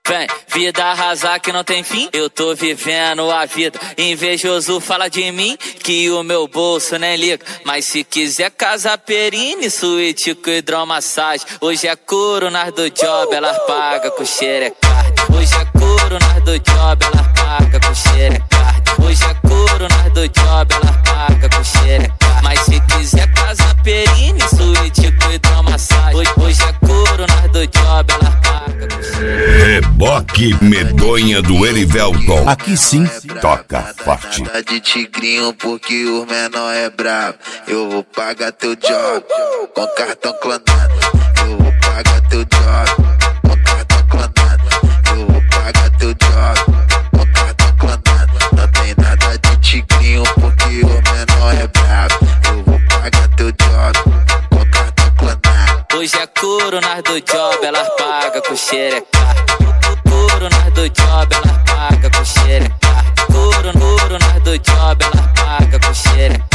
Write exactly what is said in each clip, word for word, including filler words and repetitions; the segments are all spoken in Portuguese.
Vem, vida arrasar que não tem fim, eu tô vivendo a vida. Invejoso fala de mim, que o meu bolso nem liga. Mas se quiser casa perine, suíte com hidromassagem. Hoje é couro nas do job, elas pagam com xerecard. Hoje é couro nas do job, elas pagam com xerecard. Hoje é couro nas do job, elas pagam com xerecard. Mas se quiser casa perine, suíte com hidromassagem. Hoje, hoje é couro nas do job, elas pagam com xerecard. Reboque medonha do Erivelton. Aqui sim, toca forte. Nada de tigrinho porque o menor é brabo. Eu vou pagar teu job com cartão clonado. Eu vou pagar teu job com cartão clonado. Eu vou pagar teu job com cartão clonado. Não tem nada de tigrinho porque o menor é brabo. Eu vou pagar teu job com cartão clonado. Hoje é couro nas do job, elas pagam com xerecard. Couro nas do job, elas pagam com xerecard. Couro, couro nas do job, elas pagam com xerecard.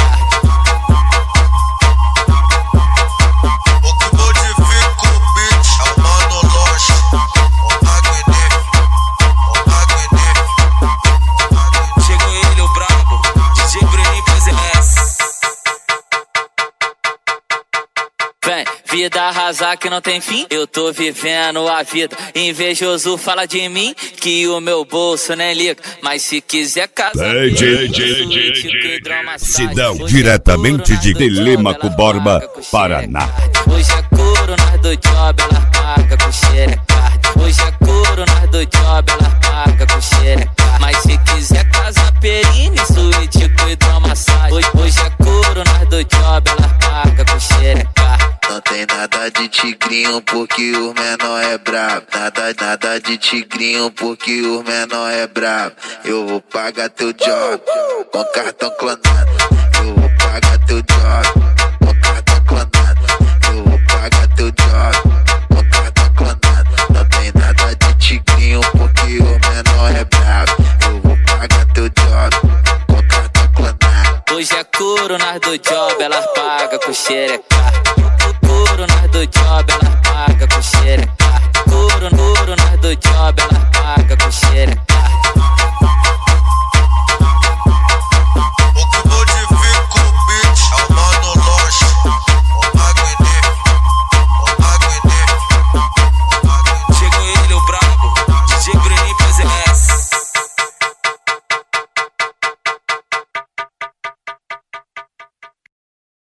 O que modifica o beat é o Mano Loja, o Magnífico, o Magnífico. Chegou ele, o brabo, D J Bruninho faz essa. Vem, vida arrasar que não tem fim, eu tô vivendo a vida. Invejoso fala de mim, que o meu bolso nem liga. Mas se quiser casar, Sidão, diretamente de Telêmaco Borba, Paraná. Hoje é couro nas do job, elas pagam com xerecard. Hoje é couro nas do job, elas pagam com xerecard. Mas se quiser casa perine, suíte com hidromassagem. Hoje, hoje é couro nas do job, elas pagam com xerecard. Não tem nada de tigrinho porque o menor é brabo. Nada, nada de tigrinho porque o menor é brabo. Eu vou pagar teu job com cartão clonado. Eu vou pagar teu job com cartão clonado. Eu vou pagar teu job com cartão clonado. Não tem nada de tigrinho porque o menor é brabo. Eu vou pagar teu job com cartão clonado. Hoje é couro nas do job, elas pagam com xerecard. Couro nas do job, elas pagam com xerecard. Couro, couro nas do job, elas pagam com xerecard.